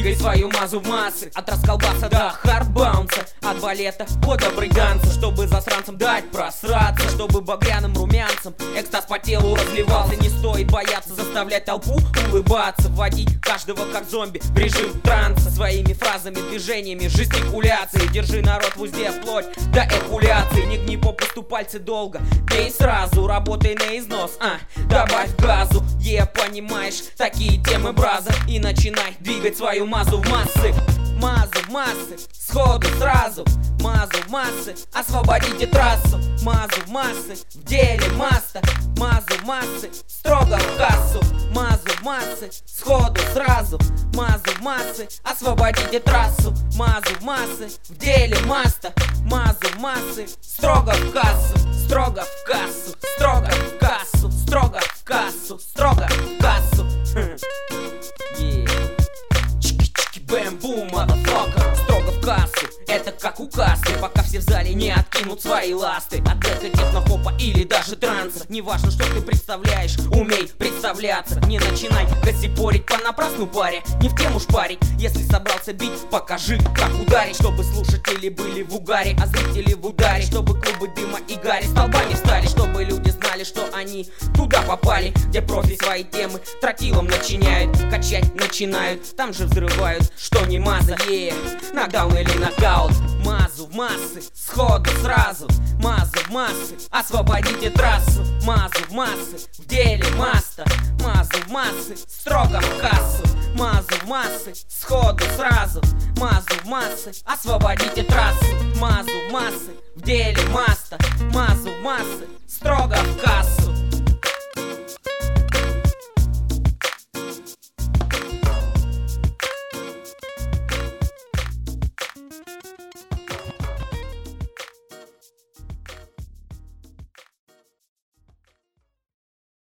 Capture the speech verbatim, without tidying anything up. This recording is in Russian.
Двигай свою мазу в массы. От расколбаса до хардбаунса, от балета до брейкданса. Чтобы засранцам дать просраться, чтобы багряным румянцам экстаз по телу разливался. Не стоит бояться заставлять толпу улыбаться, вводить каждого как зомби в режим транса. Своими фразами, движениями, жестикуляцией держи народ в узде вплоть до экуляции. Не гни попусту пальцы долго, бей сразу, работай на износ, а, добавь газу. Е, понимаешь, такие темы браза. И начинай двигать свою мазу в массы. Мазу в массы, сходу сразу. Мазу в массы, освободите трассу. Мазу в массы, в деле маста. Мазу в массы, строго в кассу. Мазу в массы, сходу сразу. Мазу в массы, освободите трассу. Мазу в массы, в деле маста. Мазу в массы, строго в кассу. Строго в кассу, строго в кассу. Строго в кассу, строго в кассу. Бэм-бум, motherfucker. Строго в кассу, это как у касты. Пока все в зале не откинут свои ласты. От дека, техно-хопа или даже транса. Неважно, что ты представляешь, умей представляться. Не начинай косипорить понапрасну паре. Не в тему шпарить, если собрался бить, покажи, как ударить. Чтобы слушатели были в угаре, а зрители в ударе. Чтобы клубы дыма и гари столбами стали. Чтобы люди знали, что они туда попали, где профи свои темы тротилом начиняют. Качать начинают, там же взрывают. Что не маза, е, нокдаун или нокаут. Мазу в массы, сходу сразу. Мазу в массы, освободите трассу. Мазу в массы, в деле маста. Мазу в массы, строго в кассу. Мазу в массы, сходу сразу. Мазу в массы, освободите трассу. Мазу в массы, в деле маста.